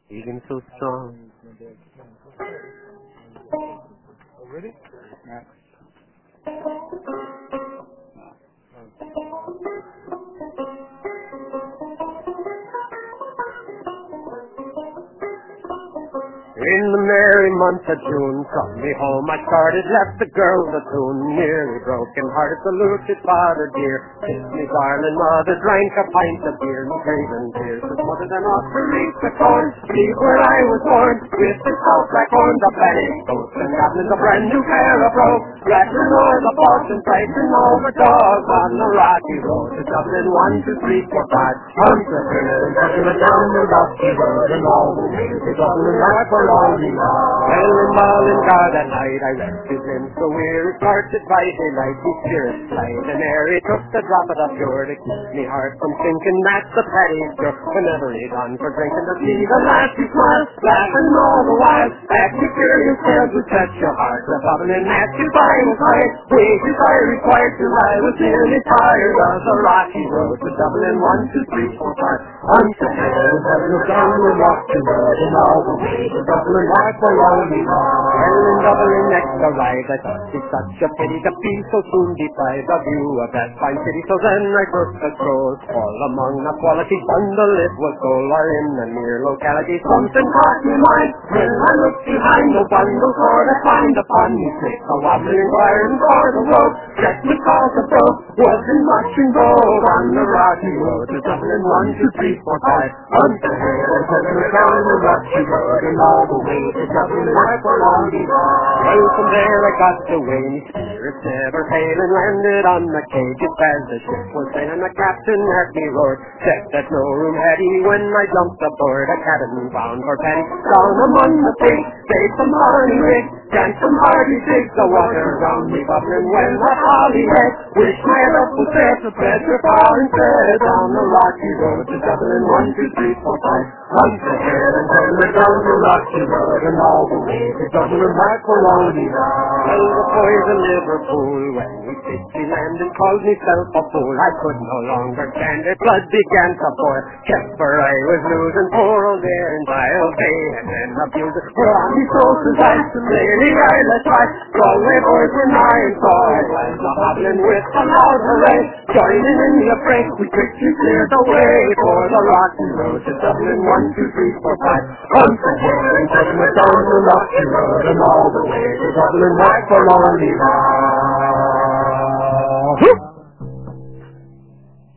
Even so strong. Ready? Yeah. In the merry month of June, from me home I started, left the girl the tune, nearly broken hearted, saluted father dear, kissed me darling mother, drank a pint of beer, me craving tears, was mother then off to reach the corn, leave where I was born, with the salt black corn, the penny, goats and goblins, a brand new pair of brogues, rattling o'er the fortune, fighting over dogs, on the rocky road to Dublin, 1, 2, 3, 4, 5, Hunter Hill, and down the rocky road, and all the way to Dublin, right for all we know. Well, in Mullingar that night I rested him so weary, started by daylight, his spirits light, and ere he took the drop of the pure to keep me heart from sinking, that's the Paddy's cure. Whenever he's on for drinking, to see the lassie smile, laughing all the while, at the curious tales would touch your heart, the bubbling at you by his height, wages I required till I was nearly tired of the rocky road to Dublin, 1, 2, 3, 4, 5, Hunter Hill, and down the rocky road, and all the way to Dublin, right for all we know. Well, in Dublin next arrived, I thought it such a pity to be so soon deprived of view of that fine city, so then I took a stroll, all among the quality bundle it was gold, while in the near locality something caught me mind. When I looked behind, the bundle sort of find upon me slick, a wobbling inquiring for the road, checked me cause the broke, wasn't much in gold, on the rocky road to Dublin, 1, 2, 3, 4, 5, Hunter Hill, and down the rocky road, and all the way to Dublin, right for long well, from there I got away, me spirits never failing, landed on the cage just as the ship was sailing, the captain at me roared, said that no room had he, when I jumped aboard a cabin bound for Paddy, down among the pigs, saved some horny rig, drank some hearty jigs, the water round me bubbling when the holly head, wish my luck was there to pleasure far and fair, down the rocky road to Dublin, 1, 2, 3, 4, 5, Hunter Hill, and down the rocky road, and all the way to Dublin, right for all we know. Well, the boys in Liverpool, when we city landed, called myself a fool. I could no longer stand it, blood began to boil, kept for I was losing, poor old there in Dial Bay, and then abusing, were on me sources, I some lady I let try, Galway boys were nigh and saw, I was a hobbling with a loud hooray, joining in the fray, we quickly cleared the way, for the rocky road to Dublin, 1, 2, 3, 4, 5, Hunter Hill, and down the rocky road, and all the way to Dublin, right for long we know.